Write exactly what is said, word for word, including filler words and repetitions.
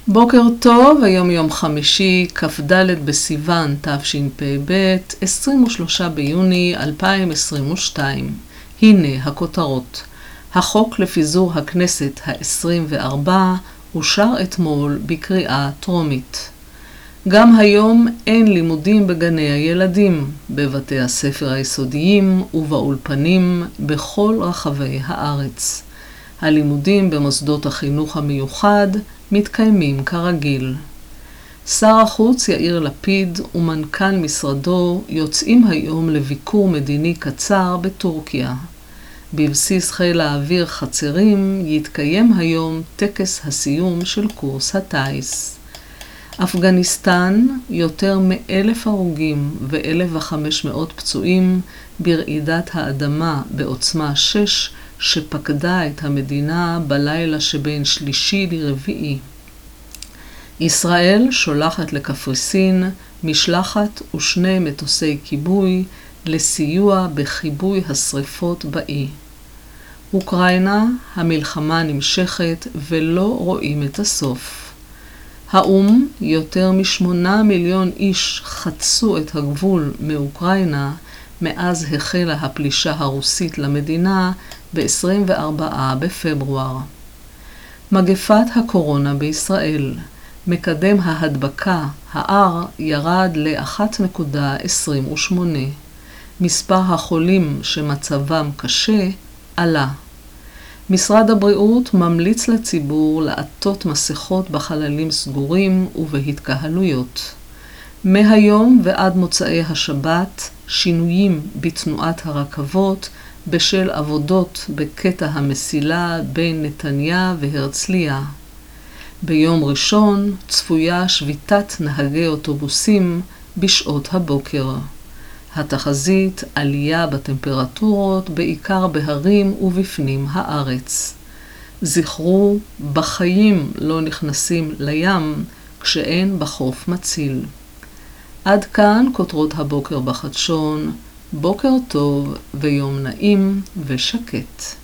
בוקר טוב, היום יום חמישי, כ"ד בסיוון תשפ"ב, עשרים ושלושה ביוני אלפיים עשרים ושתיים. הנה הכותרות. החוק לפיזור הכנסת ה-עשרים וארבע אושר אתמול בקריאה טרומית. גם היום אין לימודים בגני הילדים, בבתי הספר היסודיים ובאולפנים בכל רחבי הארץ. הלימודים במוסדות החינוך המיוחד מתקיימים כרגיל. שר החוץ יאיר לפיד ומנכ"ל משרדו יוצאים היום לביקור מדיני קצר בטורקיה. בבסיס חיל האוויר חצרים יתקיים היום טקס הסיום של קורס הטייס. אפגניסטן, יותר מאלף הרוגים ואלף וחמש מאות פצועים ברעידת האדמה בעוצמה שש שפקדה את המדינה בלילה שבין שלישי לרביעי. ישראל שולחת לקפריסין משלחת ושני מטוסי כיבוי לסיוע בכיבוי השריפות באי. אוקראינה, המלחמה נמשכת ולא רואים את הסוף. האום, יותר משמונה מיליון איש חצו את הגבול מאוקראינה מאז החלה הפלישה הרוסית למדינה ב-עשרים וארבעה בפברואר. מגפת הקורונה בישראל, מקדם ההדבקה, ה-R, ירד ל-אחת נקודה עשרים ושמונה. מספר החולים שמצבם קשה עלה. משרד הבריאות ממליץ לציבור לעטות מסכות בחללים סגורים ובהתקהלויות. מהיום ועד מוצאי השבת, שינויים בתנועת הרכבות בשל עבודות בקטע המסילה בין נתניה והרצליה. ביום ראשון צפויה שביתת נהגי אוטובוסים בשעות הבוקר. התחזית עלייה בטמפרטורות בעיקר בהרים ובפנים הארץ. זכרו, בחיים לא נכנסים לים כשאין בחוף מציל. עד כאן כותרות הבוקר בחדשון, בוקר טוב ויום נעים ושקט.